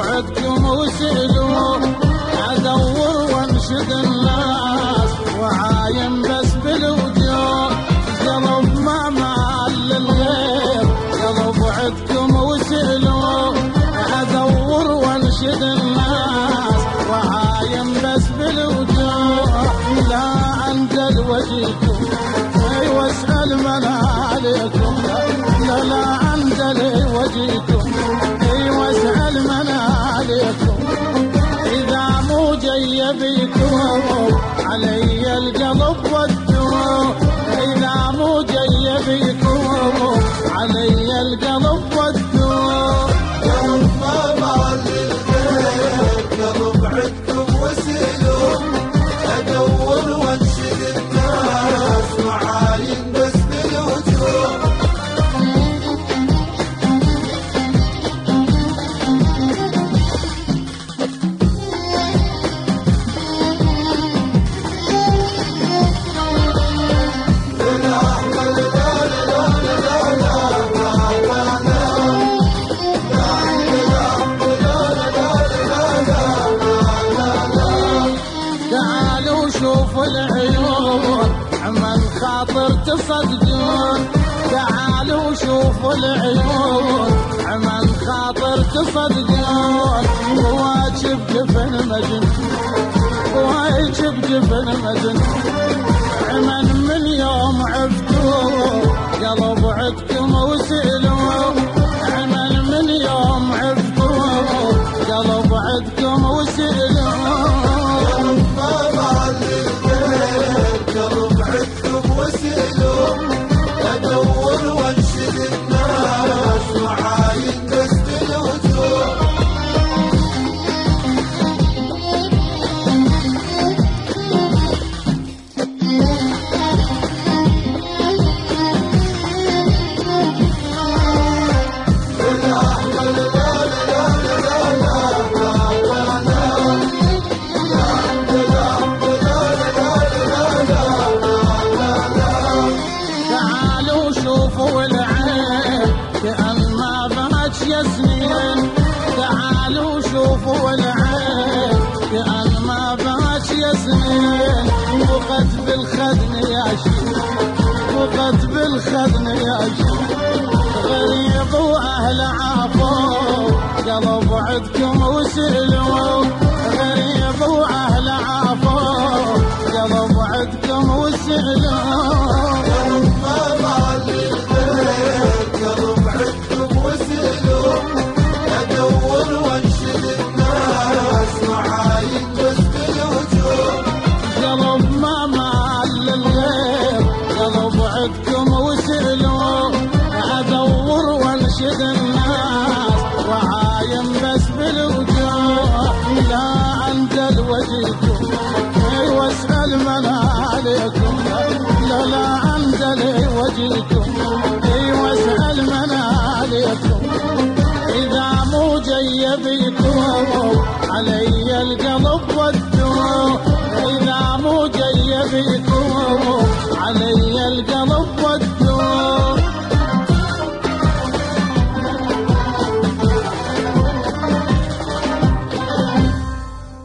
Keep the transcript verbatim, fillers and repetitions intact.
بعدكم وسلوا ادور وانشد الناس وعاين بس بالوجوه قلب ما مال للغير قلب بعدكم وسلوا ادور وانشد الناس وعاين بس بالوجوه لا انزل وجهكم اي واسال من عليكم لا لا انزل وجهكم اي واسال من عليكم اذا مو جاي بيكم علي القلب والدموع اذا مو جاي بيكم علي القلب والدموع قلب ما مال للغير قلب عدكم وسلوا ادور وانشد الناس وعاين بس بالوجوه شوفوا العيون من خاطر تصدقون تعالوا شوفوا العيون من خاطر تصدقون واجب جفن مجن واجب جفن مجن عمن من يوم عفتوا قلب عدكم وسلوا عمن من يوم عفتوا قلب عدكم وسلوا قلب عدكم وسلوا ادور وانشد الناس وعاين بس بالوجوه سنين تعالوا شوفوا العين كأن ما بات يا سنين وقت بالخدن يا شيخ وقت بالخدن يا شيخ غريب واهل عافوا قلب عدكم وسلوا غريب واهل عافوا قلب عدكم وسلوا قلب ما مال للغير قلب عدكم وسلوا ادور وانشد الناس وعاين بس بالوجوه قلب ما مال للغير قلب عدكم وسلوا ادور وانشد الناس وعاين بس بالوجوه لا انزل وجهكم اي واسال من عليكم لا لا انزل وجهكم اي واسال من عليكم اذا مو جاي بيكم علي القلب والدموع اذا مو جاي بيكم